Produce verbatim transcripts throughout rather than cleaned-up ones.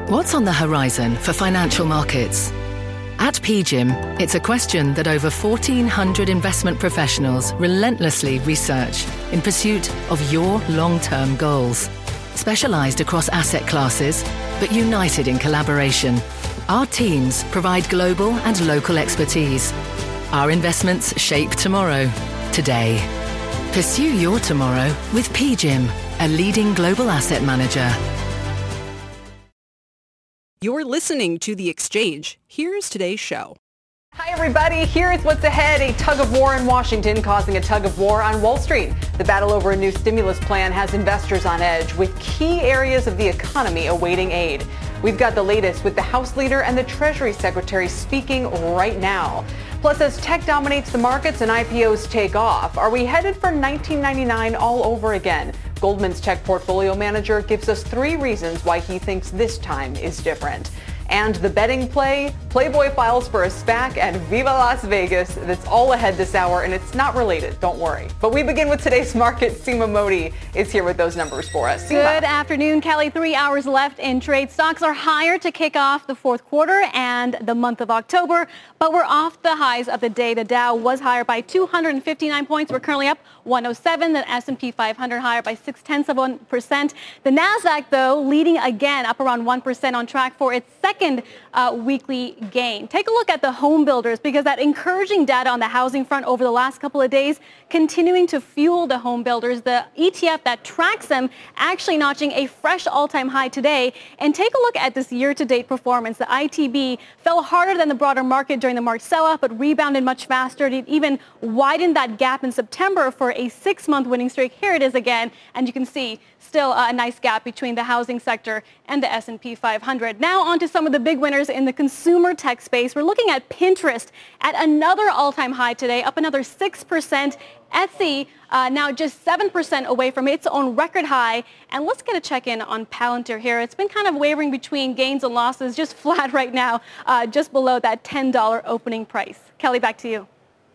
What's on the horizon for financial markets? At P G I M, it's a question that over fourteen hundred investment professionals relentlessly research in pursuit of your long-term goals. Specialized across asset classes, but united in collaboration, our teams provide global and local expertise. Our investments shape tomorrow, today. Pursue your tomorrow with P G I M, a leading global asset manager. You're listening to The Exchange. Here's today's show. Hi, everybody. Here's what's ahead. A tug of war in Washington causing a tug of war on Wall Street. The battle over a new stimulus plan has investors on edge, with key areas of the economy awaiting aid. We've got the latest with the House leader and the Treasury Secretary speaking right now. Plus, as tech dominates the markets and I P Os take off, are we headed for nineteen ninety-nine all over again? Goldman's tech portfolio manager gives us three reasons why he thinks this time is different. And the betting play, Playboy files for a SPAC, and Viva Las Vegas. That's all ahead this hour, and it's not related, don't worry. But we begin with today's market. Seema Modi is here with those numbers for us. Seema. Good afternoon, Kelly. Three hours left in trade. Stocks are higher to kick off the fourth quarter and the month of October, but we're off the highs of the day. The Dow was higher by two hundred fifty-nine points. We're currently up one oh seven. The S and P five hundred higher by six tenths of one percent. The Nasdaq, though, leading again, up around one percent, on track for its second uh, weekly gain. Take a look at the home builders, because that encouraging data on the housing front over the last couple of days continuing to fuel the home builders. The E T F that tracks them actually notching a fresh all-time high today. And take a look at this year-to-date performance. The I T B fell harder than the broader market during the March sell-off, but rebounded much faster. It even widened that gap in September for a six-month winning streak. Here it is again, and you can see still a nice gap between the housing sector and the S and P five hundred. Now on to some of the big winners in the consumer tech space. We're looking at Pinterest at another all-time high today, up another six percent. Etsy uh, now just seven percent away from its own record high. And let's get a check-in on Palantir here. It's been kind of wavering between gains and losses, just flat right now, uh, just below that ten dollars opening price. Kelly, back to you.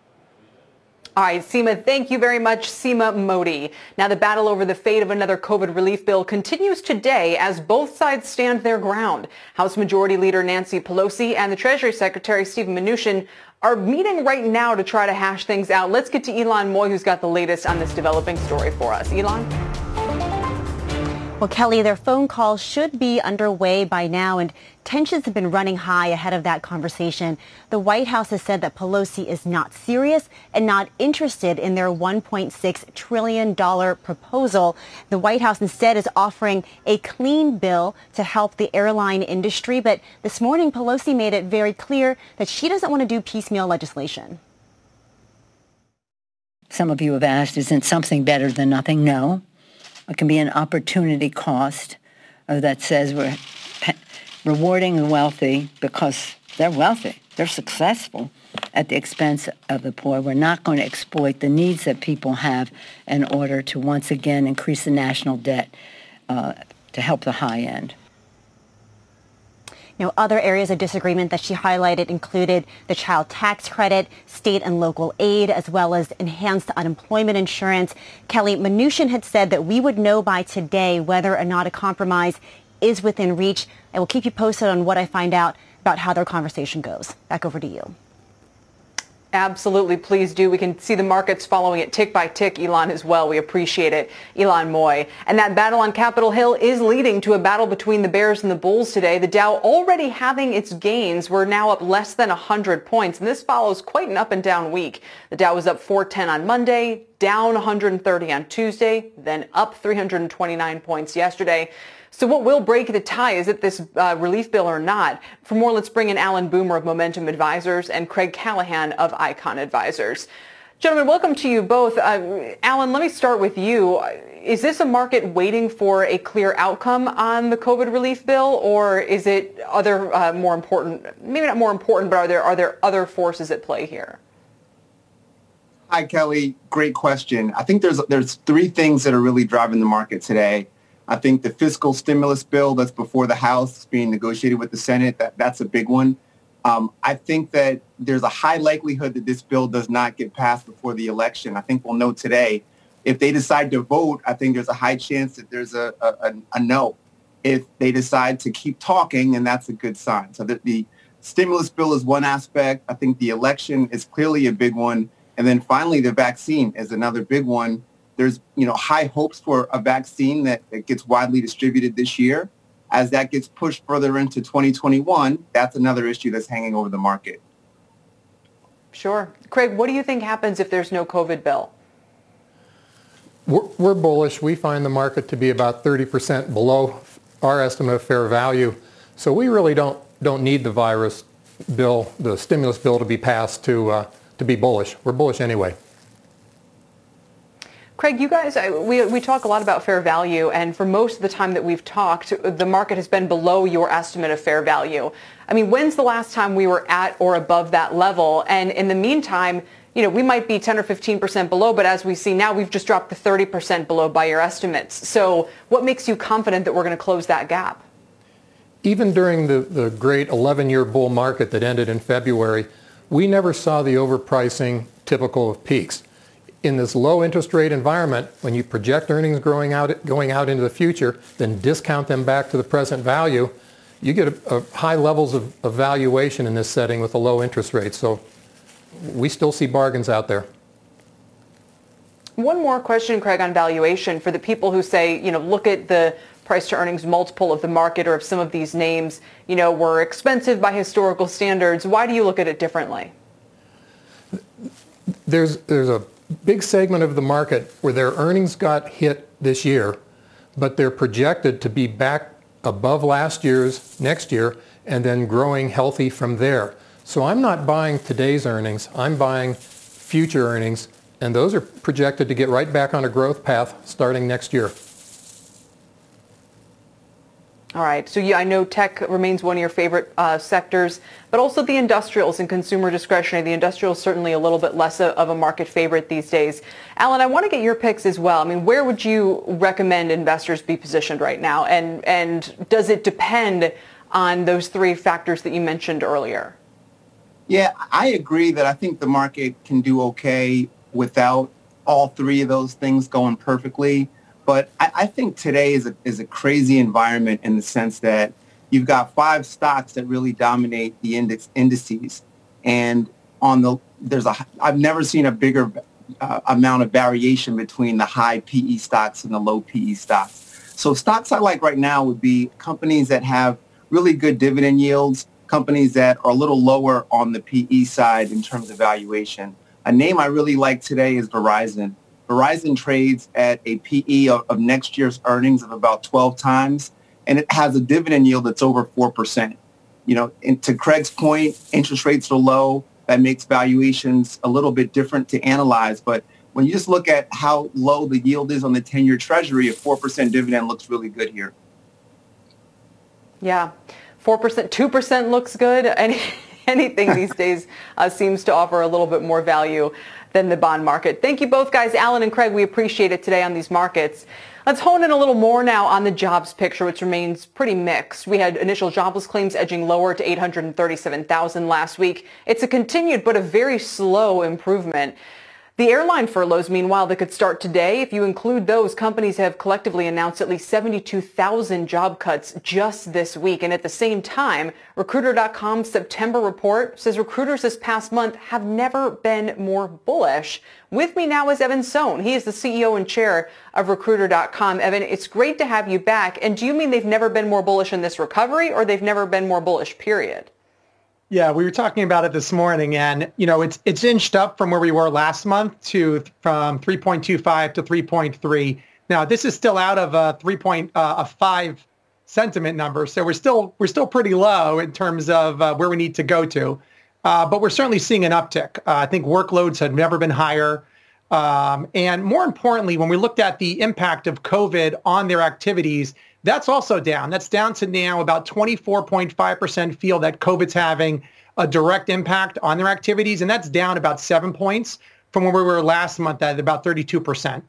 All right, Seema, thank you very much. Seema Modi. Now, the battle over the fate of another COVID relief bill continues today as both sides stand their ground. House Majority Leader Nancy Pelosi and the Treasury Secretary Steven Mnuchin are meeting right now to try to hash things out. Let's get to Ylan Moy, who's got the latest on this developing story for us. Ylan? Well, Kelly, their phone call should be underway by now, and tensions have been running high ahead of that conversation. The White House has said that Pelosi is not serious and not interested in their one point six trillion dollars proposal. The White House instead is offering a clean bill to help the airline industry. But this morning, Pelosi made it very clear that she doesn't want to do piecemeal legislation. Some of you have asked, isn't something better than nothing? No. It can be an opportunity cost uh, that says we're pe- rewarding the wealthy because they're wealthy, they're successful at the expense of the poor. We're not going to exploit the needs that people have in order to once again increase the national debt uh, to help the high end. You know, other areas of disagreement that she highlighted included the child tax credit, state and local aid, as well as enhanced unemployment insurance. Kelly, Mnuchin had said that we would know by today whether or not a compromise is within reach. I will keep you posted on what I find out about how their conversation goes. Back over to you. Absolutely, please do. We can see the markets following it tick by tick, Ylan, as well. We appreciate it. Ylan Moy. And that battle on Capitol Hill is leading to a battle between the Bears and the Bulls today. The Dow already having its gains. We're now up less than one hundred points, and this follows quite an up and down week. The Dow was up four ten on Monday, down one hundred thirty on Tuesday, then up three hundred twenty-nine points yesterday. So what will break the tie? Is it this uh, relief bill or not? For more, let's bring in Alan Boomer of Momentum Advisors and Craig Callahan of Icon Advisors. Gentlemen, welcome to you both. Uh, Alan, let me start with you. Is this a market waiting for a clear outcome on the COVID relief bill, or is it other uh, more important, maybe not more important, but are there are there other forces at play here? Hi, Kelly. Great question. I think there's there's three things that are really driving the market today. I think the fiscal stimulus bill that's before the House being negotiated with the Senate, that, that's a big one. Um, I think that there's a high likelihood that this bill does not get passed before the election. I think we'll know today. If they decide to vote, I think there's a high chance that there's a, a, a no. if they decide to keep talking, and that's a good sign. So that the stimulus bill is one aspect. I think the election is clearly a big one. And then finally, the vaccine is another big one. There's, you know, high hopes for a vaccine that, that gets widely distributed this year. As that gets pushed further into twenty twenty-one, that's another issue that's hanging over the market. Sure. Craig, what do you think happens if there's no COVID bill? We're, we're bullish. We find the market to be about thirty percent below our estimate of fair value. So we really don't don't need the virus bill, the stimulus bill, to be passed to uh, to be bullish. We're bullish anyway. Craig, you guys, we, we talk a lot about fair value, and for most of the time that we've talked, the market has been below your estimate of fair value. I mean, when's the last time we were at or above that level? And in the meantime, you know, we might be ten or fifteen percent below, but as we see now, we've just dropped to thirty percent below by your estimates. So what makes you confident that we're going to close that gap? Even during the, the great eleven-year bull market that ended in February, we never saw the overpricing typical of peaks. In this low interest rate environment, when you project earnings growing out, going out into the future, then discount them back to the present value, you get a, a high levels of, of valuation in this setting with a low interest rate. So we still see bargains out there. One more question, Craig, on valuation for the people who say, you know, look at the price to earnings multiple of the market, or if some of these names, you know, were expensive by historical standards. Why do you look at it differently? There's, there's a big segment of the market where their earnings got hit this year, but they're projected to be back above last year's next year and then growing healthy from there. So I'm not buying today's earnings, I'm buying future earnings, and those are projected to get right back on a growth path starting next year. All right. So yeah, I know tech remains one of your favorite uh, sectors, but also the industrials and consumer discretionary. The industrials certainly a little bit less of a market favorite these days. Alan, I want to get your picks as well. I mean, where would you recommend investors be positioned right now? And and does it depend on those three factors that you mentioned earlier? Yeah, I agree that I think the market can do okay without all three of those things going perfectly. But I, I think today is a, is a crazy environment in the sense that you've got five stocks that really dominate the index indices. And on the there's a I've never seen a bigger uh, amount of variation between the high P E stocks and the low P E stocks. So stocks I like right now would be companies that have really good dividend yields, companies that are a little lower on the P E side in terms of valuation. A name I really like today is Verizon. Verizon trades at a P E of, of next year's earnings of about twelve times, and it has a dividend yield that's over four percent. You know, and to Craig's point, interest rates are low. That makes valuations a little bit different to analyze. But when you just look at how low the yield is on the ten-year Treasury, a four percent dividend looks really good here. Yeah, four percent, two percent looks good. Any, anything these days uh, seems to offer a little bit more value than the bond market. Thank you both, guys. Alan and Craig, we appreciate it today on these markets. Let's hone in a little more now on the jobs picture, which remains pretty mixed. We had initial jobless claims edging lower to eight hundred thirty-seven thousand last week. It's a continued but a very slow improvement. The airline furloughs, meanwhile, that could start today. If you include those, companies have collectively announced at least seventy-two thousand job cuts just this week. And at the same time, Recruiter dot com's September report says recruiters this past month have never been more bullish. With me now is Evan Sohn. He is the C E O and chair of Recruiter dot com. Evan, it's great to have you back. And do you mean they've never been more bullish in this recovery, or they've never been more bullish, period? Yeah, we were talking about it this morning, and you know it's it's inched up from where we were last month to from three point two five to three point three. Now this is still out of a three point five sentiment number, so we're still we're still pretty low in terms of uh, where we need to go to, uh, but we're certainly seeing an uptick. Uh, I think workloads have never been higher, um, and more importantly, when we looked at the impact of COVID on their activities, that's also down. That's down to now about twenty-four point five percent feel that COVID's having a direct impact on their activities. And that's down about seven points from where we were last month at about thirty-two percent.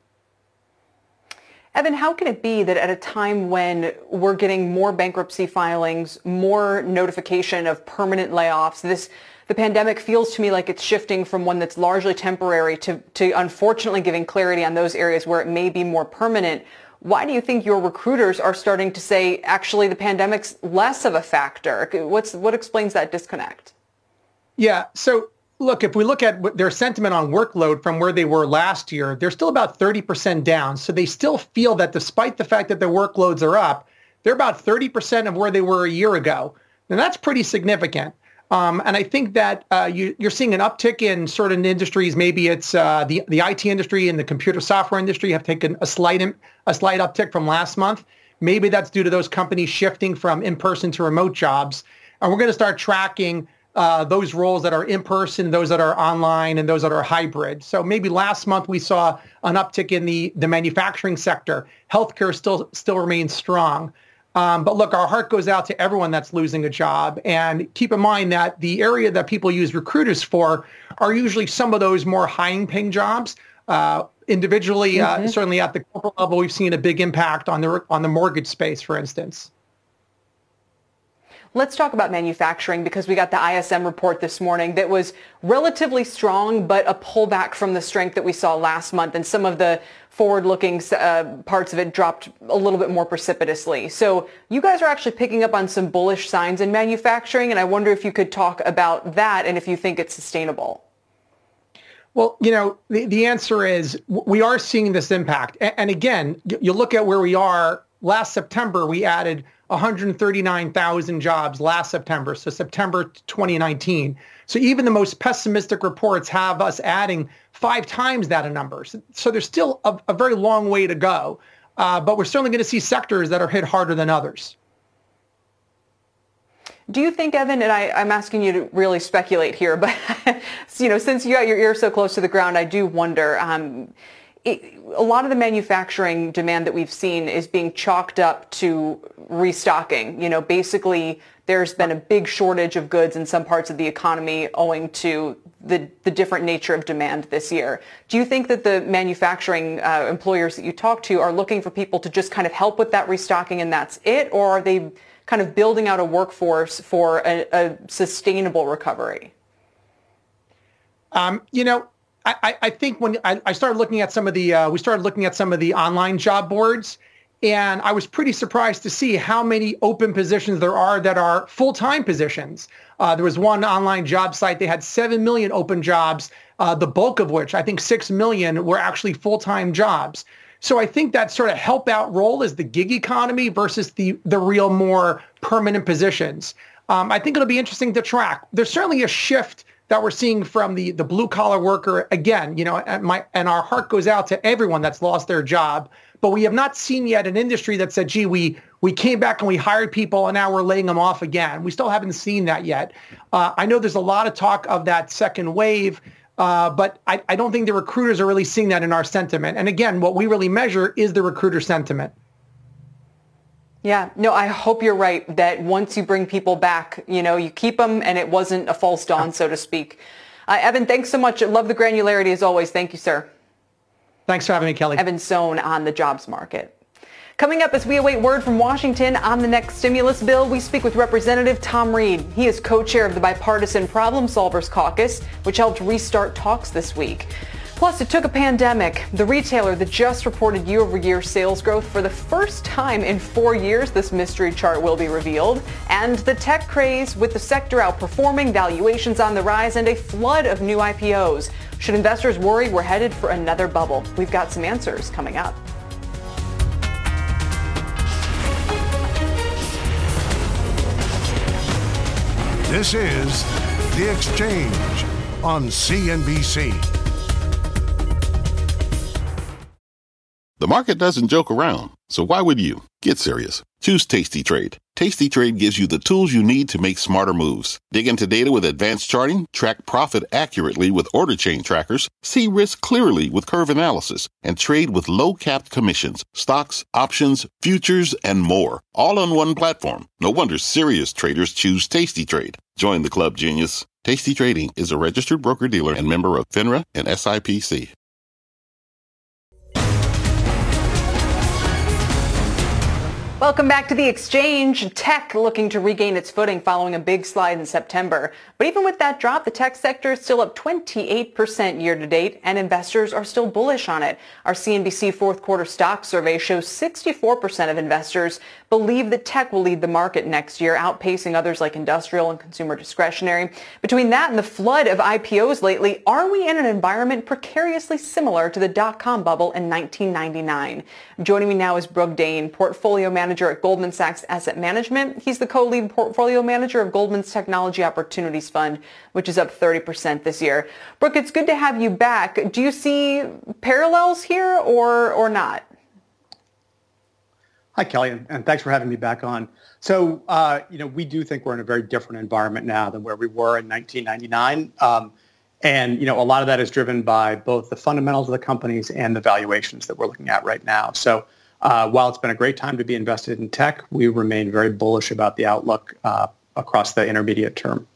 Evan, how can it be that at a time when we're getting more bankruptcy filings, more notification of permanent layoffs, this the pandemic feels to me like it's shifting from one that's largely temporary to, to unfortunately giving clarity on those areas where it may be more permanent. why do you think your recruiters are starting to say, actually, the pandemic's less of a factor? What's, what explains that disconnect? Yeah, so look, if we look at their sentiment on workload from where they were last year, they're still about thirty percent down. So they still feel that despite the fact that their workloads are up, they're about thirty percent of where they were a year ago. And that's pretty significant. Um, and I think that uh, you, you're seeing an uptick in certain industries. Maybe it's uh, the, the I T industry and the computer software industry have taken a slight a slight uptick from last month. Maybe that's due to those companies shifting from in-person to remote jobs. And we're going to start tracking uh, those roles that are in-person, those that are online, and those that are hybrid. So maybe last month we saw an uptick in the, the manufacturing sector. Healthcare still still remains strong. Um, but look, our heart goes out to everyone that's losing a job. And keep in mind that the area that people use recruiters for are usually some of those more high-paying jobs. Uh, individually, mm-hmm. uh, certainly at the corporate level, we've seen a big impact on the on the mortgage space, for instance. Let's talk about manufacturing, because we got the I S M report this morning that was relatively strong, but a pullback from the strength that we saw last month. And some of the forward-looking uh, parts of it dropped a little bit more precipitously. So you guys are actually picking up on some bullish signs in manufacturing. And I wonder if you could talk about that and if you think it's sustainable. Well, you know, the, the answer is we are seeing this impact. And, and again, you look at where we are. Last September, we added one hundred thirty-nine thousand jobs last September, so September twenty nineteen. So even the most pessimistic reports have us adding five times that in numbers. So there's still a, a very long way to go, uh, but we're certainly going to see sectors that are hit harder than others. Do you think, Evan, and I, I'm asking you to really speculate here, but you know, since you got your ear so close to the ground, I do wonder. Um, It, a lot of the manufacturing demand that we've seen is being chalked up to restocking. You know, basically, there's been a big shortage of goods in some parts of the economy owing to the, the different nature of demand this year. Do you think that the manufacturing uh, employers that you talk to are looking for people to just kind of help with that restocking and that's it? Or are they kind of building out a workforce for a, a sustainable recovery? Um, you know, I, I think when I, I started looking at some of the, uh, we started looking at some of the online job boards, and I was pretty surprised to see how many open positions there are that are full-time positions. Uh, there was one online job site, they had seven million open jobs, uh, the bulk of which, I think six million, were actually full-time jobs. So I think that sort of help out role is the gig economy versus the, the real more permanent positions. Um, I think it'll be interesting to track. There's certainly a shift that we're seeing from the, the blue collar worker. Again, you know, and, my, and our heart goes out to everyone that's lost their job. But we have not seen yet an industry that said, gee, we we came back and we hired people and now we're laying them off again. We still haven't seen that yet. Uh, I know there's a lot of talk of that second wave, uh, but I, I don't think the recruiters are really seeing that in our sentiment. And again, what we really measure is the recruiter sentiment. Yeah, no, I hope you're right that once you bring people back, you know, you keep them and it wasn't a false dawn, so to speak. Uh, Evan, thanks so much. I love the granularity as always. Thank you, sir. Thanks for having me, Kelly. Evan Sohn on the jobs market. Coming up as we await word from Washington on the next stimulus bill, we speak with Representative Tom Reed. He is co-chair of the Bipartisan Problem Solvers Caucus, which helped restart talks this week. Plus, it took a pandemic. The retailer that just reported year-over-year sales growth for the first time in four years, this mystery chart will be revealed. And the tech craze, with the sector outperforming, valuations on the rise, and a flood of new I P Os. Should investors worry we're headed for another bubble? We've got some answers coming up. This is The Exchange on C N B C. The market doesn't joke around, so why would you? Get serious. Choose Tasty Trade. Tasty Trade gives you the tools you need to make smarter moves. Dig into data with advanced charting, track profit accurately with order chain trackers, see risk clearly with curve analysis, and trade with low-capped commissions, stocks, options, futures, and more. All on one platform. No wonder serious traders choose Tasty Trade. Join the club, genius. Tasty Trading is a registered broker-dealer and member of FINRA and S I P C. Welcome back to The Exchange. Tech looking to regain its footing following a big slide in September. But even with that drop, the tech sector is still up twenty-eight percent year to date, and investors are still bullish on it. Our C N B C fourth quarter stock survey shows sixty-four percent of investors believe that tech will lead the market next year, outpacing others like industrial and consumer discretionary. Between that and the flood of I P Os lately, are we in an environment precariously similar to the dot-com bubble in nineteen ninety-nine? Joining me now is Brooke Dane, portfolio manager at Goldman Sachs Asset Management. He's the co-lead portfolio manager of Goldman's Technology Opportunities Fund, which is up thirty percent this year. Brooke, it's good to have you back. Do you see parallels here or, or not? Hi, Kelly, and thanks for having me back on. So, uh, you know, we do think we're in a very different environment now than where we were in nineteen ninety-nine. Um, and, you know, a lot of that is driven by both the fundamentals of the companies and the valuations that we're looking at right now. So uh, while it's been a great time to be invested in tech, we remain very bullish about the outlook uh, across the intermediate term.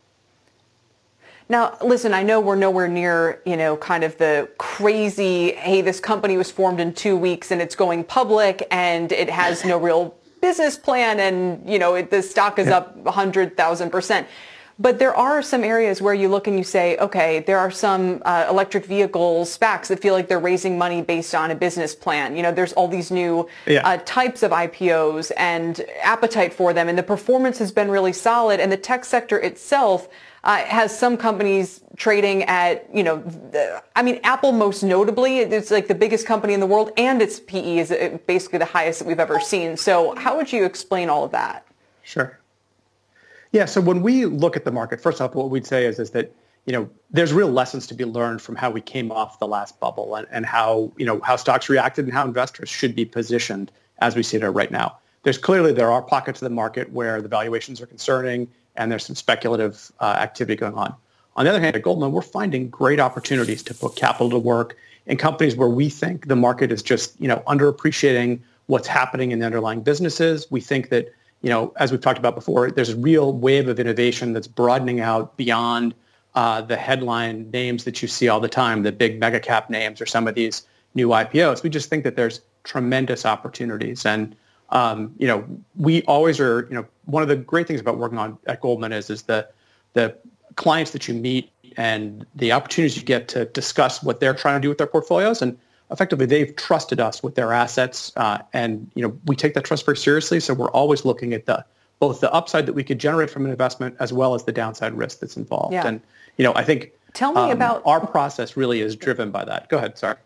Now, listen, I know we're nowhere near, you know, kind of the crazy, hey, this company was formed in two weeks and it's going public and it has no real business plan and, you know, it, the stock is yeah. up one hundred thousand percent. But there are some areas where you look and you say, okay, there are some uh, electric vehicle SPACs that feel like they're raising money based on a business plan. You know, there's all these new yeah. uh, types of I P Os and appetite for them. And the performance has been really solid. And the tech sector itself Uh, has some companies trading at, you know, the, I mean, Apple most notably, it's like the biggest company in the world, and its P E is basically the highest that we've ever seen. So how would you explain all of that? Sure. Yeah, so when we look at the market, first off, what we'd say is, is that, you know, there's real lessons to be learned from how we came off the last bubble and, and how, you know, how stocks reacted and how investors should be positioned as we see it right now. There's clearly, there are pockets of the market where the valuations are concerning and there's some speculative uh, activity going on. On the other hand, at Goldman, we're finding great opportunities to put capital to work in companies where we think the market is just, you know, underappreciating what's happening in the underlying businesses. We think that, you know, as we've talked about before, there's a real wave of innovation that's broadening out beyond uh, the headline names that you see all the time, the big mega cap names or some of these new I P Os. We just think that there's tremendous opportunities. And Um, you know, we always are, you know, one of the great things about working on at Goldman is, is the, the clients that you meet and the opportunities you get to discuss what they're trying to do with their portfolios. And effectively, they've trusted us with their assets. Uh, and, you know, we take that trust very seriously. So we're always looking at the both the upside that we could generate from an investment as well as the downside risk that's involved. Yeah. And, you know, I think Tell me um, about our process really is driven by that. Go ahead. Sorry.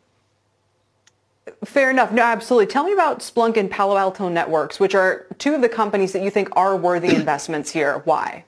Fair enough. No, absolutely. Tell me about Splunk and Palo Alto Networks, which are two of the companies that you think are worthy investments here. Why?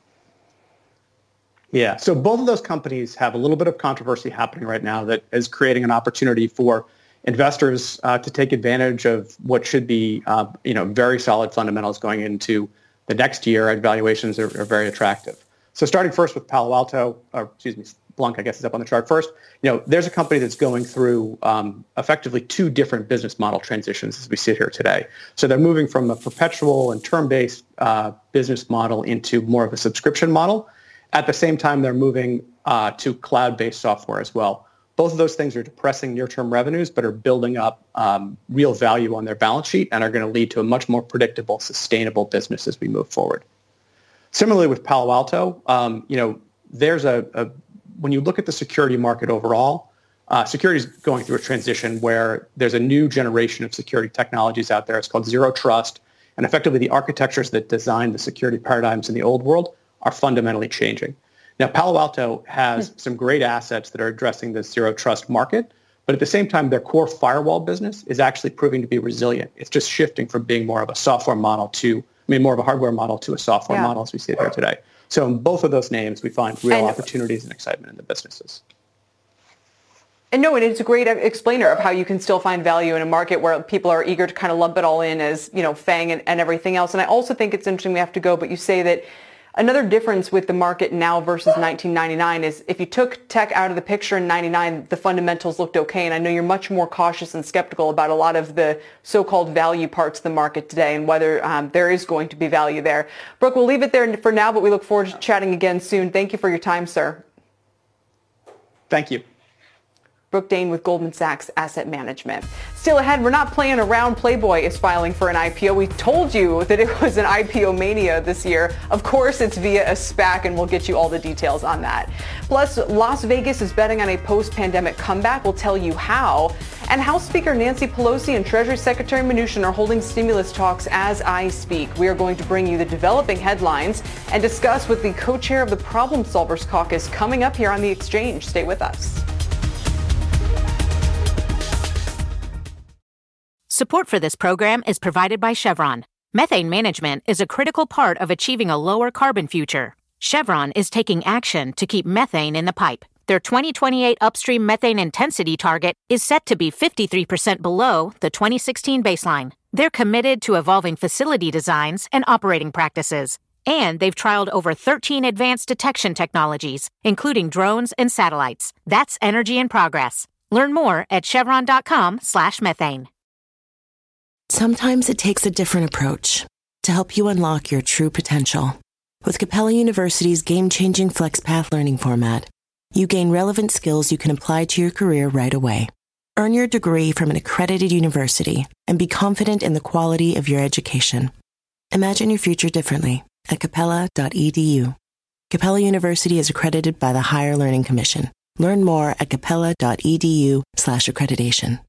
Yeah. So both of those companies have a little bit of controversy happening right now that is creating an opportunity for investors uh, to take advantage of what should be, uh, you know, very solid fundamentals going into the next year, and valuations are, are very attractive. So starting first with Palo Alto, or excuse me, Splunk, I guess, is up on the chart first. You know, there's a company that's going through um, effectively two different business model transitions as we sit here today. So they're moving from a perpetual and term-based uh, business model into more of a subscription model. At the same time, they're moving uh, to cloud-based software as well. Both of those things are depressing near-term revenues, but are building up um, real value on their balance sheet and are going to lead to a much more predictable, sustainable business as we move forward. Similarly with Palo Alto, um, you know, there's a, a when you look at the security market overall, uh, security is going through a transition where there's a new generation of security technologies out there. It's called Zero Trust. And effectively, the architectures that design the security paradigms in the old world are fundamentally changing. Now, Palo Alto has some great assets that are addressing the Zero Trust market. But at the same time, their core firewall business is actually proving to be resilient. It's just shifting from being more of a software model to, I mean, more of a hardware model to a software yeah. model as we see it here today. So in both of those names, we find real and, opportunities and excitement in the businesses. And no, and it's a great explainer of how you can still find value in a market where people are eager to kind of lump it all in as, you know, FANG and, and everything else. And I also think it's interesting, we have to go, but you say that another difference with the market now versus nineteen ninety-nine is if you took tech out of the picture in ninety-nine, the fundamentals looked okay. And I know you're much more cautious and skeptical about a lot of the so-called value parts of the market today and whether um, there is going to be value there. Brooke, we'll leave it there for now, but we look forward to chatting again soon. Thank you for your time, sir. Thank you. Brooke Dane with Goldman Sachs Asset Management. Still ahead, we're not playing around. Playboy is filing for an I P O. We told you that it was an I P O mania this year. Of course, it's via a SPAC, and we'll get you all the details on that. Plus, Las Vegas is betting on a post-pandemic comeback. We'll tell you how. And House Speaker Nancy Pelosi and Treasury Secretary Mnuchin are holding stimulus talks as I speak. We are going to bring you the developing headlines and discuss with the co-chair of the Problem Solvers Caucus coming up here on The Exchange. Stay with us. Support for this program is provided by Chevron. Methane management is a critical part of achieving a lower carbon future. Chevron is taking action to keep methane in the pipe. Their twenty twenty-eight upstream methane intensity target is set to be fifty-three percent below the twenty sixteen baseline. They're committed to evolving facility designs and operating practices. And they've trialed over thirteen advanced detection technologies, including drones and satellites. That's energy in progress. Learn more at chevron.com slash methane. Sometimes it takes a different approach to help you unlock your true potential. With Capella University's game-changing FlexPath learning format, you gain relevant skills you can apply to your career right away. Earn your degree from an accredited university and be confident in the quality of your education. Imagine your future differently at capella dot e d u. Capella University is accredited by the Higher Learning Commission. Learn more at capella dot e d u slash accreditation.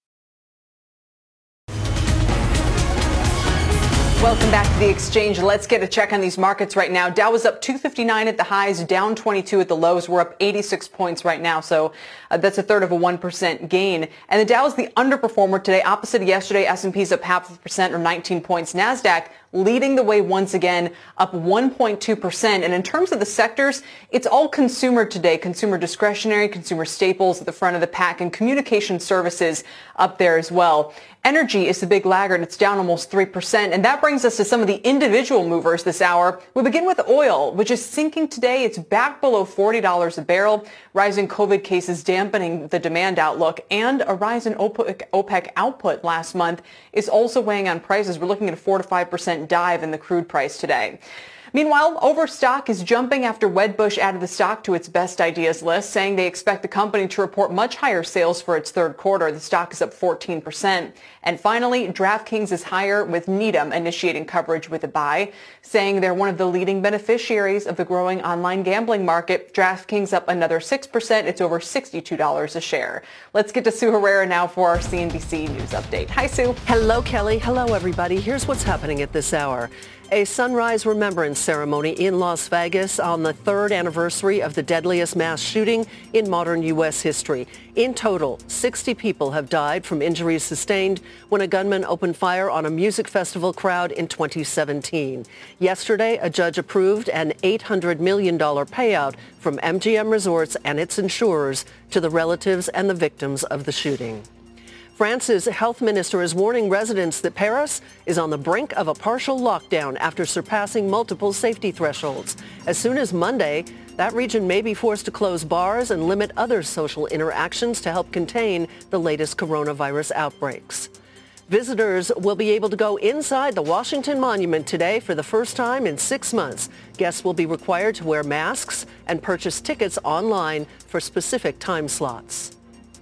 Welcome back to The Exchange. Let's get a check on these markets right now. Dow is up two fifty-nine at the highs, down twenty-two at the lows. We're up eighty-six points right now, so uh, that's a third of a one percent gain. And the Dow is the underperformer today. Opposite of yesterday, S and P's up half of a percent or nineteen points. NASDAQ leading the way once again, up one point two percent. And in terms of the sectors, it's all consumer today. Consumer discretionary, consumer staples at the front of the pack, and communication services up there as well. Energy is the big laggard. It's down almost three percent. And that brings us to some of the individual movers this hour. We begin with oil, which is sinking today. It's back below forty dollars a barrel. Rising COVID cases dampening the demand outlook, and a rise in OPEC output last month is also weighing on prices. We're looking at a four to five percent dive in the crude price today. Meanwhile, Overstock is jumping after Wedbush added the stock to its best ideas list, saying they expect the company to report much higher sales for its third quarter. The stock is up fourteen percent. And finally, DraftKings is higher, with Needham initiating coverage with a buy, saying they're one of the leading beneficiaries of the growing online gambling market. DraftKings up another six percent. It's over sixty-two dollars a share. Let's get to Sue Herrera now for our C N B C News update. Hi, Sue. Hello, Kelly. Hello, everybody. Here's what's happening at this hour. A sunrise remembrance ceremony in Las Vegas on the third anniversary of the deadliest mass shooting in modern U S history. In total, sixty people have died from injuries sustained when a gunman opened fire on a music festival crowd in twenty seventeen. Yesterday, a judge approved an eight hundred million dollars payout from M G M Resorts and its insurers to the relatives and the victims of the shooting. France's health minister is warning residents that Paris is on the brink of a partial lockdown after surpassing multiple safety thresholds. As soon as Monday, that region may be forced to close bars and limit other social interactions to help contain the latest coronavirus outbreaks. Visitors will be able to go inside the Washington Monument today for the first time in six months. Guests will be required to wear masks and purchase tickets online for specific time slots.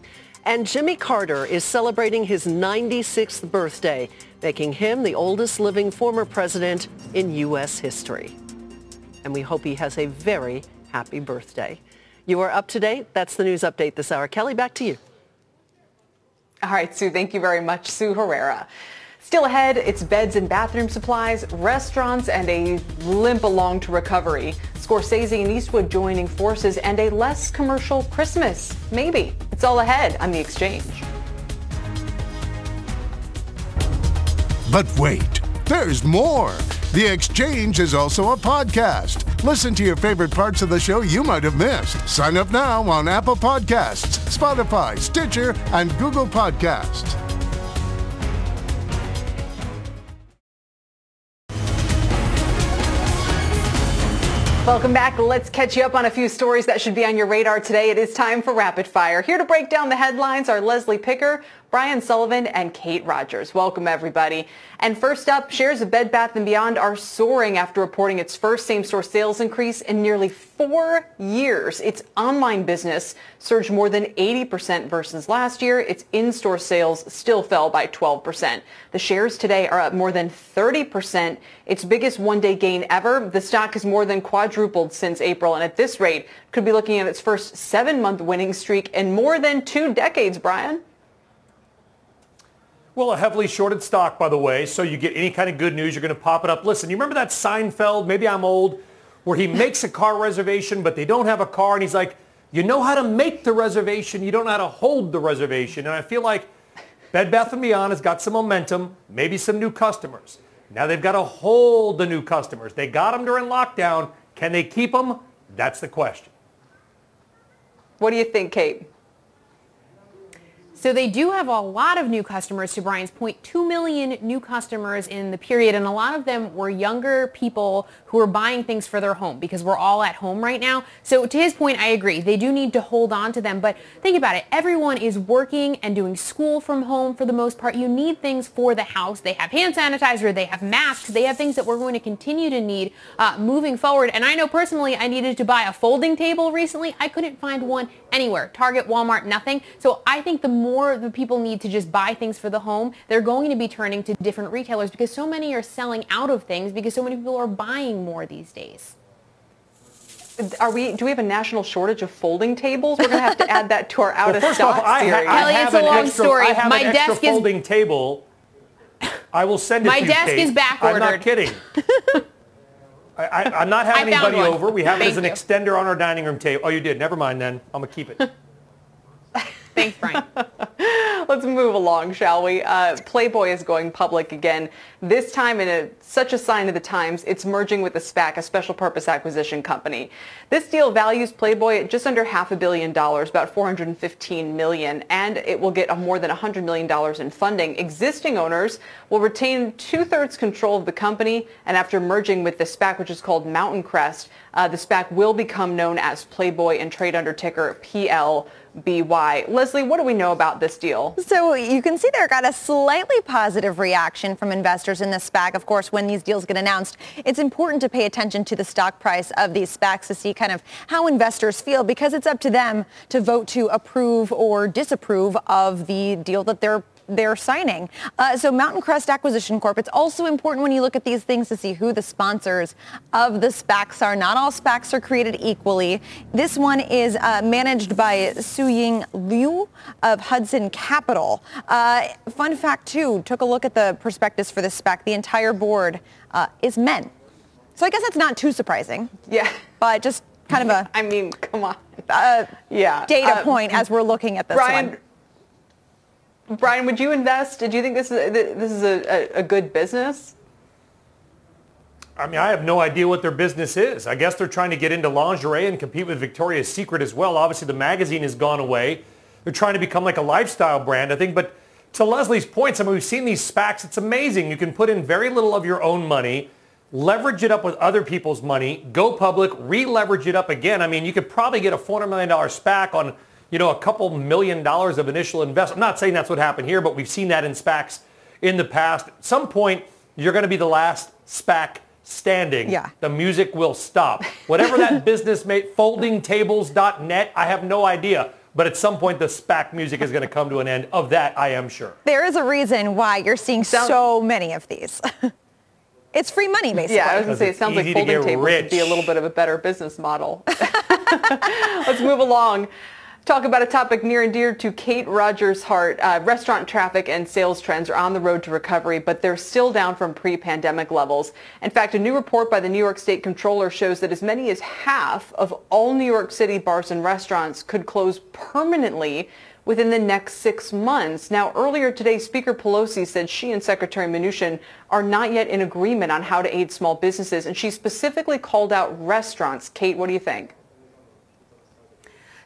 And Jimmy Carter is celebrating his ninety-sixth birthday, making him the oldest living former president in U S history. And we hope he has a very happy birthday. You are up to date. That's the news update this hour. Kelly, back to you. All right, Sue, thank you very much. Sue Herrera. Still ahead, it's beds and bathroom supplies, restaurants, and a limp along to recovery. Scorsese and Eastwood joining forces, and a less commercial Christmas. Maybe. It's all ahead on The Exchange. But wait, there's more. The Exchange is also a podcast. Listen to your favorite parts of the show you might have missed. Sign up now on Apple Podcasts, Spotify, Stitcher, and Google Podcasts. Welcome back. Let's catch you up on a few stories that should be on your radar today. It is time for Rapid Fire. Here to break down the headlines are Leslie Picker, Brian Sullivan and Kate Rogers. Welcome, everybody. And first up, shares of Bed Bath and Beyond are soaring after reporting its first same-store sales increase in nearly four years. Its online business surged more than eighty percent versus last year. Its in-store sales still fell by twelve percent. The shares today are up more than thirty percent, its biggest one-day gain ever. The stock has more than quadrupled since April, and at this rate, could be looking at its first seven-month winning streak in more than two decades, Brian. Well, a heavily shorted stock, by the way, so you get any kind of good news, you're going to pop it up. Listen, you remember that Seinfeld, maybe I'm old, where he makes a car reservation, but they don't have a car, and he's like, you know how to make the reservation, you don't know how to hold the reservation. And I feel like Bed Bath and Beyond has got some momentum, maybe some new customers. Now they've got to hold the new customers. They got them during lockdown. Can they keep them? That's the question. What do you think, Kate? So they do have a lot of new customers, to Brian's point, two million new customers in the period, and a lot of them were younger people who are buying things for their home because we're all at home right now. So to his point, I agree. They do need to hold on to them, but think about it. Everyone is working and doing school from home for the most part. You need things for the house. They have hand sanitizer. They have masks. They have things that we're going to continue to need uh, moving forward. And I know personally I needed to buy a folding table recently. I couldn't find one anywhere. Target, Walmart, nothing. So I think the more more the people need to just buy things for the home, they're going to be turning to different retailers because so many are selling out of things because so many people are buying more these days. Are we? Do we have a national shortage of folding tables? Wewe're going to have to add that to our out well, of first stock off, I, series. ha- I Kelly, have it's a an long extra, story. I have My an extra desk is- folding table. I will send it My to you, desk Kate. is back I'm not ordered. kidding. I, I, I'm not having I found anybody one. over. We have it Thank as an you. extender on our dining room table. Oh, you did? Never mind then. I'm going to keep it. Thanks, Brian. Let's move along, shall we? Uh, Playboy is going public again. This time, in a, such a sign of the times, it's merging with a SPAC, a special purpose acquisition company. This deal values Playboy at just under half a billion dollars, about four hundred fifteen million dollars, and it will get a more than one hundred million dollars in funding. Existing owners will retain two-thirds control of the company, and after merging with the SPAC, which is called Mountain Crest, uh, the SPAC will become known as Playboy and trade under ticker P L B Y. Leslie, what do we know about this deal? So you can see there got a slightly positive reaction from investors in the SPAC. Of course, when these deals get announced, it's important to pay attention to the stock price of these SPACs to see kind of how investors feel, because it's up to them to vote to approve or disapprove of the deal that they're they're signing. Uh, so Mountain Crest Acquisition Corp, it's also important when you look at these things to see who the sponsors of the SPACs are. Not all SPACs are created equally. This one is uh, managed by Su-Ying Liu of Hudson Capital. Uh, fun fact, too, took a look at the prospectus for this SPAC. The entire board uh, is men. So I guess that's not too surprising. Yeah. But just kind of a... I mean, come on. Uh, yeah. Data uh, point as we're looking at this Brian, one. Brian, would you invest? Do you think this is this is a, a, a good business? I mean, I have no idea what their business is. I guess they're trying to get into lingerie and compete with Victoria's Secret as well. Obviously, the magazine has gone away. They're trying to become like a lifestyle brand, I think. But to Leslie's points, I mean, we've seen these SPACs. It's amazing. You can put in very little of your own money, leverage it up with other people's money, go public, re-leverage it up again. I mean, you could probably get a four hundred million dollars SPAC on, you know, a couple million dollars of initial investment. I'm not saying that's what happened here, but we've seen that in SPACs in the past. At some point, you're going to be the last SPAC standing. Yeah. The music will stop. Whatever that business made, folding tables dot net, I have no idea. But at some point, the SPAC music is going to come to an end. Of that, I am sure. There is a reason why you're seeing so many of these. It's free money, basically. Yeah, I was going to say, it sounds like folding tables rich. would be a little bit of a better business model. Let's move along. Talk about a topic near and dear to Kate Rogers' heart. Uh, restaurant traffic and sales trends are on the road to recovery, but they're still down from pre-pandemic levels. In fact, a new report by the New York State Comptroller shows that as many as half of all New York City bars and restaurants could close permanently within the next six months. Now, earlier today, Speaker Pelosi said she and Secretary Mnuchin are not yet in agreement on how to aid small businesses, and she specifically called out restaurants. Kate, what do you think?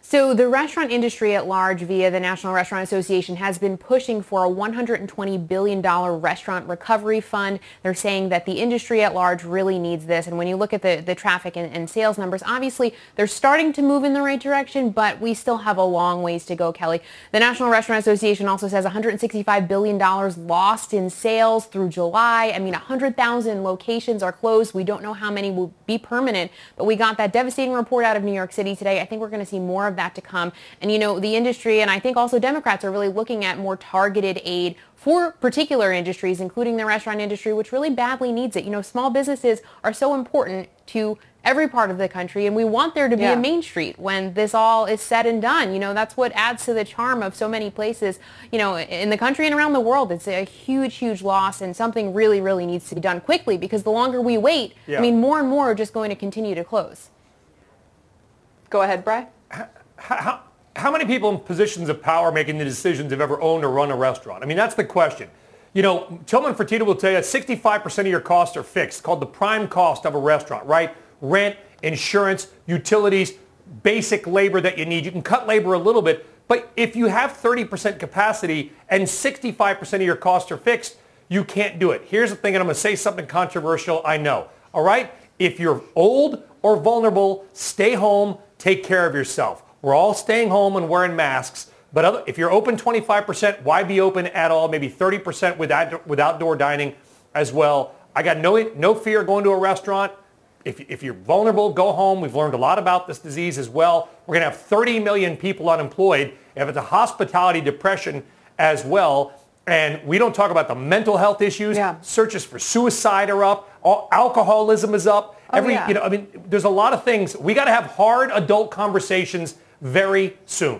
So the restaurant industry at large via the National Restaurant Association has been pushing for a one hundred twenty billion dollars restaurant recovery fund. They're saying that the industry at large really needs this. And when you look at the, the traffic and, and sales numbers, obviously they're starting to move in the right direction, but we still have a long ways to go, Kelly. The National Restaurant Association also says one hundred sixty-five billion dollars lost in sales through July. I mean, one hundred thousand locations are closed. We don't know how many will be permanent, but we got that devastating report out of New York City today. I think we're going to see more of that to come. And, you know, the industry, and I think also Democrats are really looking at more targeted aid for particular industries, including the restaurant industry, which really badly needs it. You know, small businesses are so important to every part of the country, and we want there to be yeah. a Main Street when this all is said and done. You know, that's what adds to the charm of so many places, you know, in the country and around the world. It's a huge, huge loss, and something really, really needs to be done quickly, because the longer we wait, yeah. I mean, more and more are just going to continue to close. Go ahead, Bri. How, how many people in positions of power making the decisions have ever owned or run a restaurant? I mean, that's the question. You know, Tillman Fertitta will tell you sixty-five percent of your costs are fixed, called the prime cost of a restaurant, right? Rent, insurance, utilities, basic labor that you need. You can cut labor a little bit, but if you have thirty percent capacity and sixty-five percent of your costs are fixed, you can't do it. Here's the thing, and I'm going to say something controversial, I know. All right? If you're old or vulnerable, stay home, take care of yourself. We're all staying home and wearing masks. But other, if you're open twenty-five percent, why be open at all? Maybe thirty percent with, out, with outdoor dining as well. I got no no fear going to a restaurant. If, if you're vulnerable, go home. We've learned a lot about this disease as well. We're going to have thirty million people unemployed. If it's a hospitality depression as well. And we don't talk about the mental health issues. Yeah. Searches for suicide are up. All, alcoholism is up. Oh, Every, yeah. you know, I mean, there's a lot of things. We got to have hard adult conversations very soon.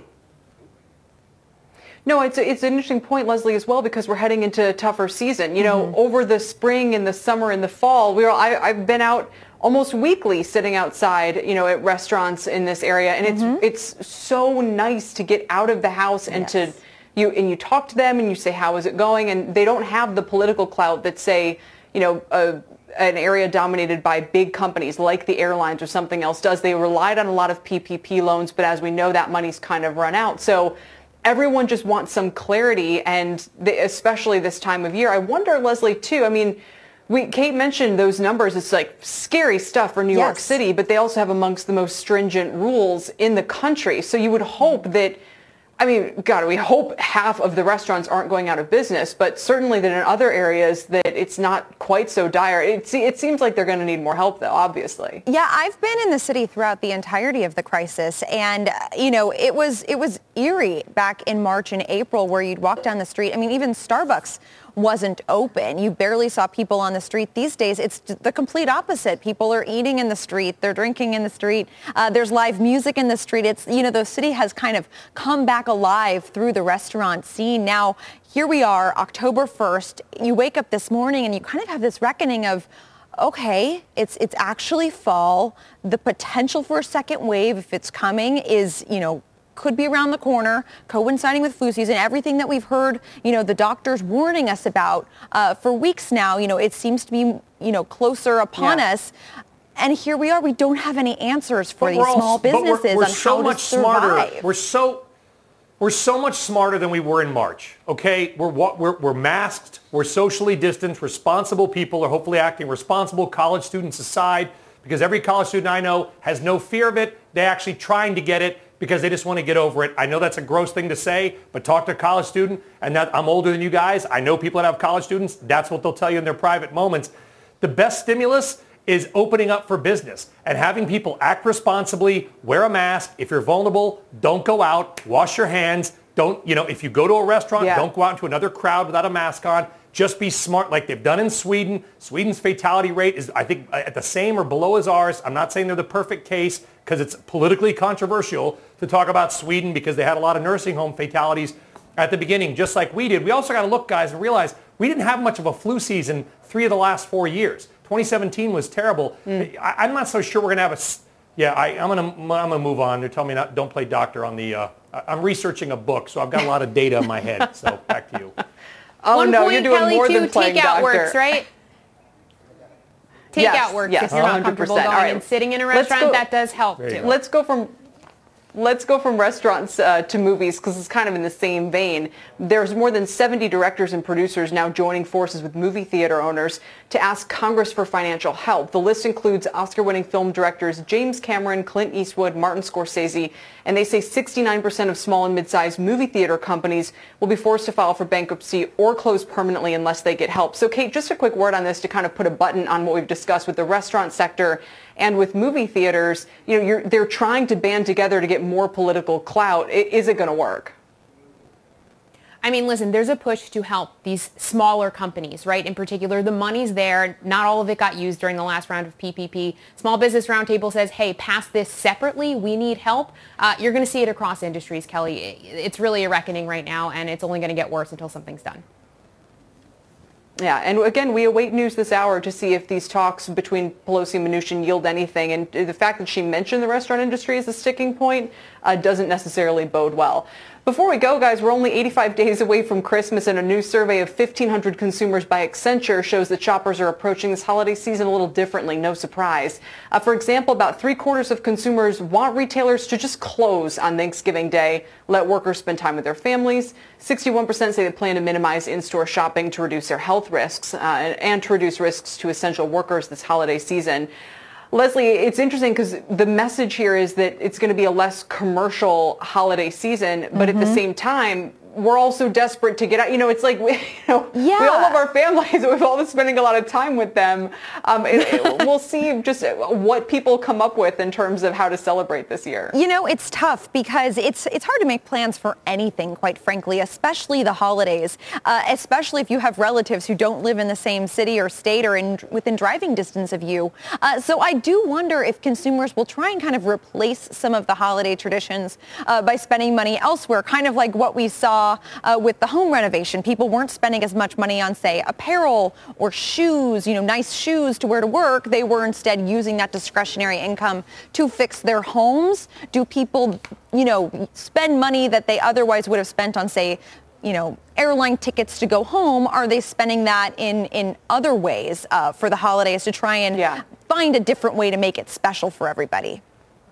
No, it's a, it's an interesting point, Leslie, as well, because we're heading into a tougher season. You know, mm-hmm. over the spring and the summer and the fall, we were, I, I've been out almost weekly sitting outside, you know, at restaurants in this area. And mm-hmm. it's it's so nice to get out of the house and yes. to, you and you talk to them and you say, how is it going? And they don't have the political clout that, say, you know, a, an area dominated by big companies like the airlines or something else does. They relied on a lot of P P P loans, but as we know, that money's kind of run out. So everyone just wants some clarity, and they, especially this time of year. I wonder, Leslie, too, I mean, we, Kate mentioned those numbers. It's like scary stuff for New yes. York City, but they also have amongst the most stringent rules in the country. So you would hope that, I mean, God, we hope half of the restaurants aren't going out of business, but certainly that in other areas that it's not quite so dire. It, it seems like they're going to need more help, though, obviously. Yeah, I've been in the city throughout the entirety of the crisis, and, you know, it was it was eerie back in March and April where you'd walk down the street. I mean, even Starbucks wasn't open. You barely saw people on the street. These days, it's the complete opposite. People are eating in the street. They're drinking in the street. Uh, there's live music in the street. It's, you know, the city has kind of come back alive through the restaurant scene. Now, here we are, October first. You wake up this morning and you kind of have this reckoning of, okay, it's it's actually fall. The potential for a second wave, if it's coming, is, you know, could be around the corner, coinciding with flu season. Everything that we've heard, you know, the doctors warning us about uh, for weeks now, you know, it seems to be, you know, closer upon yeah. us. And here we are. We don't have any answers for but these small all, businesses we're, we're on so how much to survive. Smarter. We're so we're so much smarter than we were in March. Okay, we're we're we're masked. We're socially distanced. Responsible people are hopefully acting responsible. College students aside, because every college student I know has no fear of it. They're actually trying to get it because they just want to get over it. I know that's a gross thing to say, but talk to a college student, and that, I'm older than you guys. I know people that have college students. That's what they'll tell you in their private moments. The best stimulus is opening up for business and having people act responsibly, wear a mask. If you're vulnerable, don't go out, wash your hands. Don't, you know, if you go to a restaurant, yeah. don't go out into another crowd without a mask on. Just be smart like they've done in Sweden. Sweden's fatality rate is, I think, at the same or below as ours. I'm not saying they're the perfect case because it's politically controversial to talk about Sweden because they had a lot of nursing home fatalities at the beginning, just like we did. We also got to look, guys, and realize we didn't have much of a flu season three of the last four years. twenty seventeen was terrible. Mm. I, I'm not so sure we're going to have a... Yeah, I, I'm going to I'm gonna move on. They're telling me not, don't play doctor on the... Uh, I'm reaching a book, so I've got a lot of data in my head. So back to you. Oh, One no, point, you're doing Kelly, more too, than playing takeout doctor. works, right? Takeout yes, works yes, if you're not comfortable going right. and sitting in a restaurant. Go, that does help, too. Let's go from... Let's go from restaurants uh, to movies because it's kind of in the same vein. There's more than seventy directors and producers now joining forces with movie theater owners to ask Congress for financial help. The list includes Oscar-winning film directors James Cameron, Clint Eastwood, Martin Scorsese, and they say sixty-nine percent of small and mid-sized movie theater companies will be forced to file for bankruptcy or close permanently unless they get help. So, Kate, just a quick word on this to kind of put a button on what we've discussed with the restaurant sector and with movie theaters. You know, you're, they're trying to band together to get more political clout. Is it going to work? I mean, listen, there's a push to help these smaller companies, right? In particular, the money's there. Not all of it got used during the last round of P P P. Small Business Roundtable says, hey, pass this separately. We need help. Uh, you're going to see it across industries, Kelly. It's really a reckoning right now, and it's only going to get worse until something's done. Yeah, and again, we await news this hour to see if these talks between Pelosi and Mnuchin yield anything. And the fact that she mentioned the restaurant industry as a sticking point uh, doesn't necessarily bode well. Before we go, guys, we're only eighty-five days away from Christmas, and a new survey of fifteen hundred consumers by Accenture shows that shoppers are approaching this holiday season a little differently. No surprise. Uh, for example, about three quarters of consumers want retailers to just close on Thanksgiving Day, let workers spend time with their families. sixty-one percent say they plan to minimize in-store shopping to reduce their health risks uh, and to reduce risks to essential workers this holiday season. Leslie, it's interesting because the message here is that it's going to be a less commercial holiday season, but mm-hmm. at the same time, we're all so desperate to get out. You know, it's like we, you know, yeah. we all love our families. We've all been spending a lot of time with them. Um, it, it, we'll see just what people come up with in terms of how to celebrate this year. You know, it's tough because it's it's hard to make plans for anything, quite frankly, especially the holidays, uh, especially if you have relatives who don't live in the same city or state or in, within driving distance of you. Uh, so I do wonder if consumers will try and kind of replace some of the holiday traditions uh, by spending money elsewhere, kind of like what we saw Uh, with the home renovation. People weren't spending as much money on, say, apparel or shoes, you know, nice shoes to wear to work. They were instead using that discretionary income to fix their homes. Do people, you know, spend money that they otherwise would have spent on, say, you know, airline tickets to go home? Are they spending that in, in other ways uh, for the holidays to try and yeah. find a different way to make it special for everybody?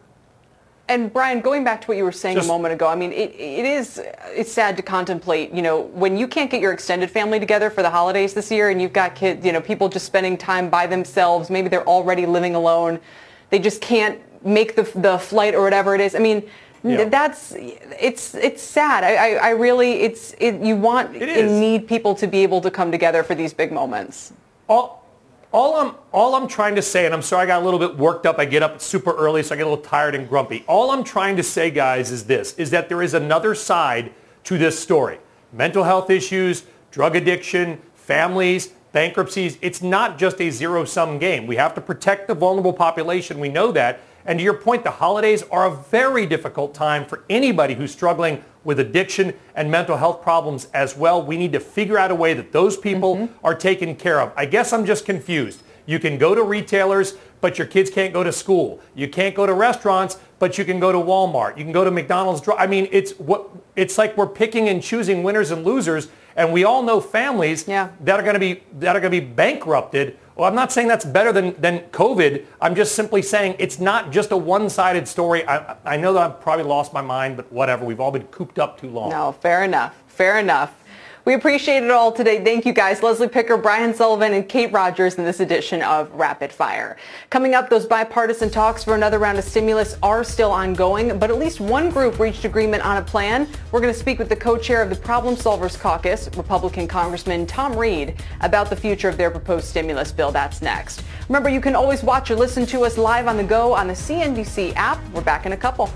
And Brian, going back to what you were saying Just, a moment ago, I mean, it, it is, it's sad to contemplate, you know, when you can't get your extended family together for the holidays this year and you've got kids, you know, people just spending time by themselves, maybe they're already living alone, they just can't make the the flight or whatever it is. I mean, yeah. that's, it's it's sad. I, I, I really, it's, it, you want it and need people to be able to come together for these big moments. All, All I'm, all I'm trying to say, and I'm sorry I got a little bit worked up. I get up super early, so I get a little tired and grumpy. All I'm trying to say, guys, is this, is that there is another side to this story. Mental health issues, drug addiction, families, bankruptcies. It's not just a zero-sum game. We have to protect the vulnerable population. We know that. And to your point, the holidays are a very difficult time for anybody who's struggling with addiction and mental health problems as well. We need to figure out a way that those people mm-hmm. are taken care of. I guess I'm just confused. You can go to retailers, but your kids can't go to school. You can't go to restaurants, but you can go to Walmart. You can go to McDonald's. I mean, it's what it's like we're picking and choosing winners and losers, and we all know families yeah. that are going to be that are going to be bankrupted. Well, I'm not saying that's better than, than COVID. I'm just simply saying it's not just a one-sided story. I, I know that I've probably lost my mind, but whatever. We've all been cooped up too long. No, fair enough. Fair enough. We appreciate it all today. Thank you, guys. Leslie Picker, Brian Sullivan, and Kate Rogers in this edition of Rapid Fire. Coming up, those bipartisan talks for another round of stimulus are still ongoing, but at least one group reached agreement on a plan. We're going to speak with the co-chair of the Problem Solvers Caucus, Republican Congressman Tom Reed, about the future of their proposed stimulus bill. That's next. Remember, you can always watch or listen to us live on the go on the C N B C app. We're back in a couple.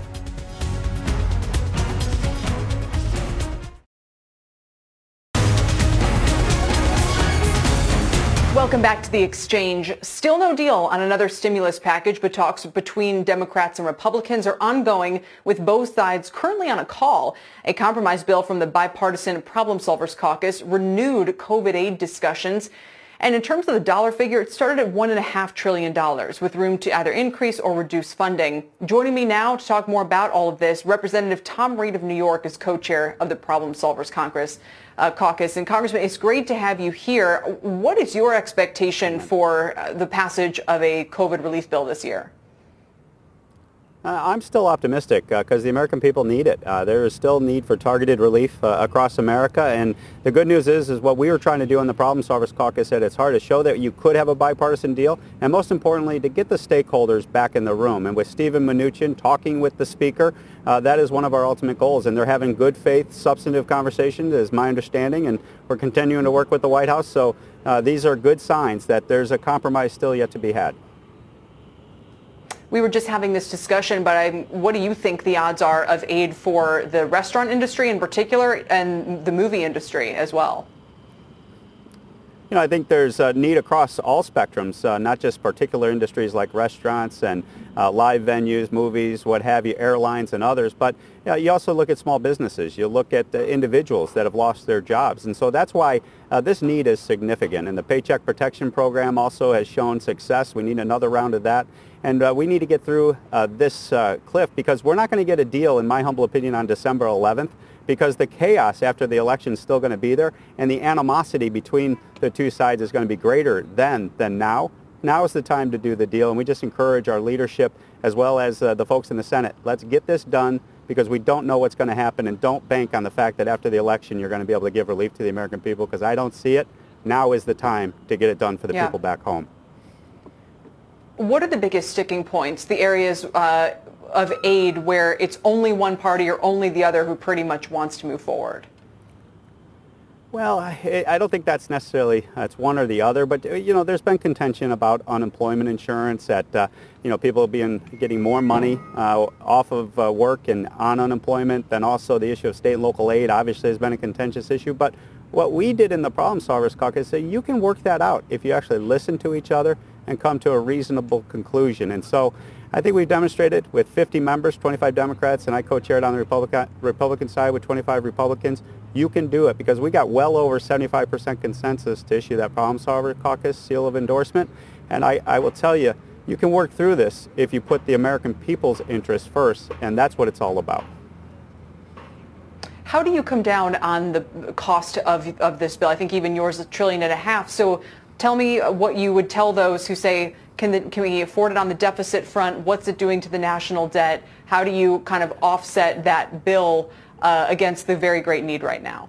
Welcome back to The Exchange. Still no deal on another stimulus package, but talks between Democrats and Republicans are ongoing, with both sides currently on a call. A compromise bill from the bipartisan Problem Solvers Caucus renewed COVID aid discussions. And in terms of the dollar figure, it started at one point five trillion dollars, with room to either increase or reduce funding. Joining me now to talk more about all of this, Representative Tom Reed of New York is co-chair of the Problem Solvers Congress. Uh, caucus. And Congressman, it's great to have you here. What is your expectation for uh, the passage of a COVID relief bill this year? Uh, I'm still optimistic because uh, the American people need it. Uh, there is still need for targeted relief uh, across America, and the good news is, is what we were trying to do in the Problem Solvers Caucus at its heart is show that you could have a bipartisan deal, and most importantly, to get the stakeholders back in the room. And with Steven Mnuchin talking with the Speaker, uh, that is one of our ultimate goals, and they're having good faith, substantive conversations, is my understanding, and we're continuing to work with the White House. So uh, these are good signs that there's a compromise still yet to be had. We were just having this discussion, but I'm, what do you think the odds are of aid for the restaurant industry in particular and the movie industry as well? You know, I think there's a need across all spectrums, uh, not just particular industries like restaurants and uh, live venues, movies, what have you, airlines and others, but you know, you also look at small businesses. You look at the individuals that have lost their jobs. And so that's why uh, this need is significant. And the Paycheck Protection Program also has shown success. We need another round of that. And uh, we need to get through uh, this uh, cliff because we're not going to get a deal, in my humble opinion, on December eleventh because the chaos after the election is still going to be there and the animosity between the two sides is going to be greater then than now. Now is the time to do the deal, and we just encourage our leadership as well as uh, the folks in the Senate. Let's get this done because we don't know what's going to happen, and don't bank on the fact that after the election you're going to be able to give relief to the American people because I don't see it. Now is the time to get it done for the yeah. people back home. What are the biggest sticking points, the areas uh, of aid where it's only one party or only the other who pretty much wants to move forward? Well, I, I don't think that's necessarily, that's one or the other, but, you know, there's been contention about unemployment insurance, that, uh, you know, people being getting more money uh, off of uh, work and on unemployment, then also the issue of state and local aid obviously has been a contentious issue, but what we did in the Problem Solvers Caucus is say you can work that out if you actually listen to each other and come to a reasonable conclusion. And so I think we've demonstrated with fifty members, twenty-five Democrats, and I co-chaired on the Republican, Republican side with twenty-five Republicans, you can do it because we got well over seventy-five percent consensus to issue that Problem Solver Caucus seal of endorsement. And I, I will tell you, you can work through this if you put the American people's interests first, and that's what it's all about. How do you come down on the cost of, of this bill? I think even yours is a trillion and a half. So tell me what you would tell those who say, can, the, can we afford it on the deficit front? What's it doing to the national debt? How do you kind of offset that bill uh, against the very great need right now?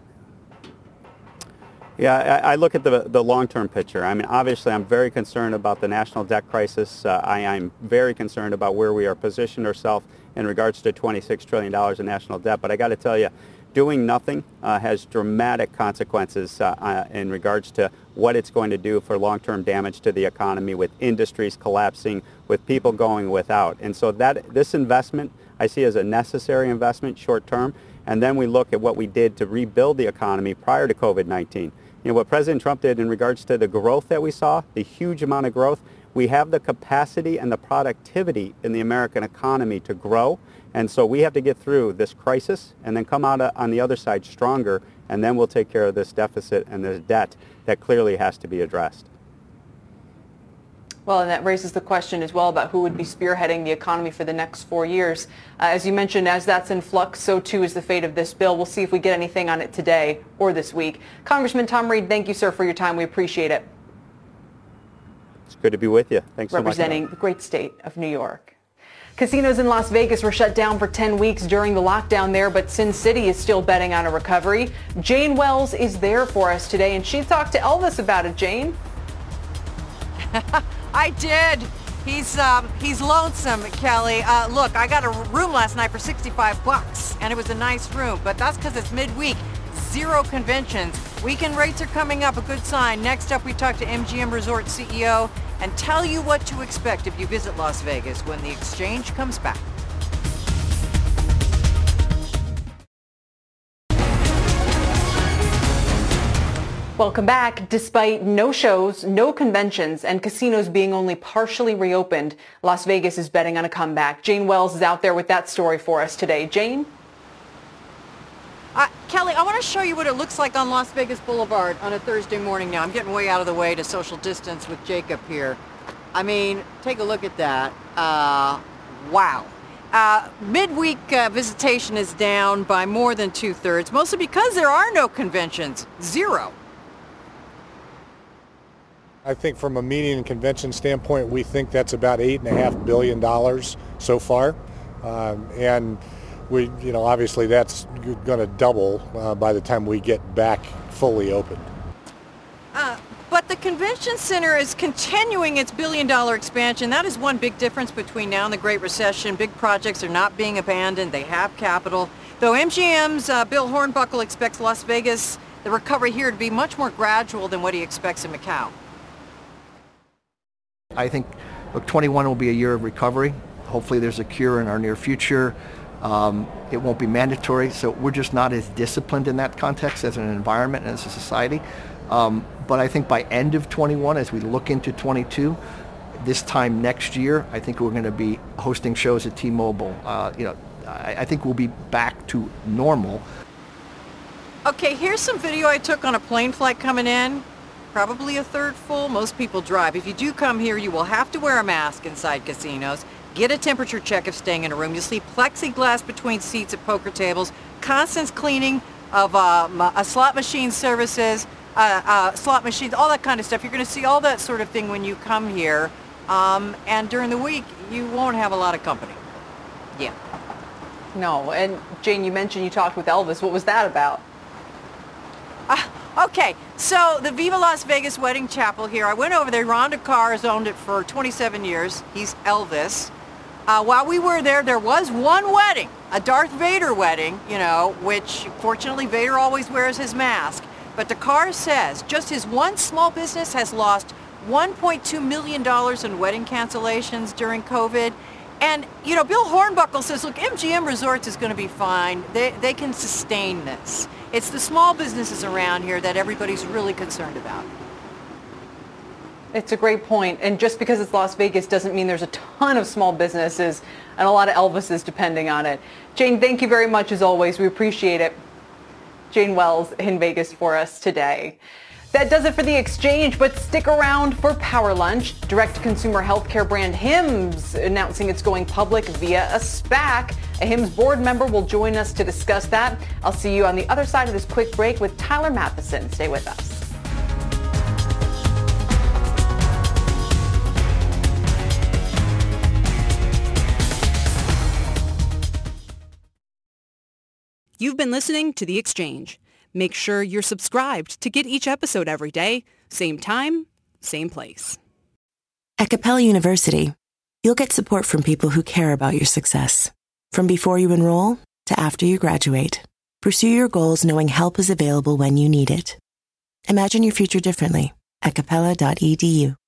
Yeah, I, I look at the, the long-term picture. I mean, obviously, I'm very concerned about the national debt crisis. Uh, I, I'm very concerned about where we are positioned ourselves in regards to twenty-six trillion dollars in national debt. But I got to tell you, doing nothing uh, has dramatic consequences uh, uh, in regards to what it's going to do for long-term damage to the economy, with industries collapsing, with people going without. And so that this investment I see as a necessary investment short-term. And then we look at what we did to rebuild the economy prior to COVID nineteen. You know, what President Trump did in regards to the growth that we saw, the huge amount of growth, we have the capacity and the productivity in the American economy to grow. And so we have to get through this crisis and then come out on the other side stronger, and then we'll take care of this deficit and this debt that clearly has to be addressed. Well, and that raises the question as well about who would be spearheading the economy for the next four years. Uh, as you mentioned, as that's in flux, so too is the fate of this bill. We'll see if we get anything on it today or this week. Congressman Tom Reed, thank you, sir, for your time. We appreciate it. It's good to be with you. Thanks so much. Representing the great state of New York. Casinos in Las Vegas were shut down for ten weeks during the lockdown there, but Sin City is still betting on a recovery. Jane Wells is there for us today, and she talked to Elvis about it. Jane? I did. He's um, he's lonesome, Kelly. Uh, look, I got a room last night for sixty-five bucks, and it was a nice room, but that's because it's midweek. Zero conventions. Weekend rates are coming up, a good sign. Next up, we talk to M G M Resort C E O and tell you what to expect if you visit Las Vegas when the exchange comes back. Welcome back. Despite no shows, no conventions, and casinos being only partially reopened, Las Vegas is betting on a comeback. Jane Wells is out there with that story for us today. Jane? Uh, Kelly, I want to show you what it looks like on Las Vegas Boulevard on a Thursday morning now. I'm getting way out of the way to social distance with Jacob here. I mean, take a look at that. Uh, wow. Uh, midweek uh, visitation is down by more than two-thirds, mostly because there are no conventions. Zero. I think from a meeting and convention standpoint, we think that's about eight and a half billion dollars so far. Um, and we, you know, obviously that's going to double uh, by the time we get back fully open. Uh, but the convention center is continuing its billion-dollar expansion. That is one big difference between now and the Great Recession. Big projects are not being abandoned. They have capital. Though M G M's uh, Bill Hornbuckle expects Las Vegas, the recovery here, to be much more gradual than what he expects in Macau. I think, look, twenty-one will be a year of recovery. Hopefully there's a cure in our near future. Um, it won't be mandatory, so we're just not as disciplined in that context as an environment and as a society. Um, but I think by end of twenty-one, as we look into twenty-two, this time next year, I think we're going to be hosting shows at T-Mobile. Uh, you know, I, I think we'll be back to normal. Okay, here's some video I took on a plane flight coming in. Probably a third full. Most people drive. If you do come here, you will have to wear a mask inside casinos. Get a temperature check if staying in a room. You'll see plexiglass between seats at poker tables, constant cleaning of uh, uh, slot machine services, uh, uh, slot machines, all that kind of stuff. You're going to see all that sort of thing when you come here. Um, and during the week, you won't have a lot of company. Yeah. No. And Jane, you mentioned you talked with Elvis. What was that about? Uh, okay, so the Viva Las Vegas Wedding Chapel here, I went over there. Rhonda Carr has owned it for twenty-seven years. He's Elvis. Uh, while we were there, there was one wedding, a Darth Vader wedding, you know, which fortunately Vader always wears his mask. But the Carr says just his one small business has lost one point two million dollars in wedding cancellations during COVID. And, you know, Bill Hornbuckle says, look, M G M Resorts is going to be fine. They, they can sustain this. It's the small businesses around here that everybody's really concerned about. It's a great point. And just because it's Las Vegas doesn't mean there's a ton of small businesses and a lot of Elvises depending on it. Jane, thank you very much as always. We appreciate it. Jane Wells in Vegas for us today. That does it for The Exchange, but stick around for Power Lunch. Direct-to-consumer healthcare brand Hims announcing it's going public via a SPAC. A Hims board member will join us to discuss that. I'll see you on the other side of this quick break with Tyler Matheson. Stay with us. You've been listening to The Exchange. Make sure you're subscribed to get each episode every day, same time, same place. At Capella University, you'll get support from people who care about your success. From before you enroll to after you graduate, pursue your goals knowing help is available when you need it. Imagine your future differently at capella dot e d u.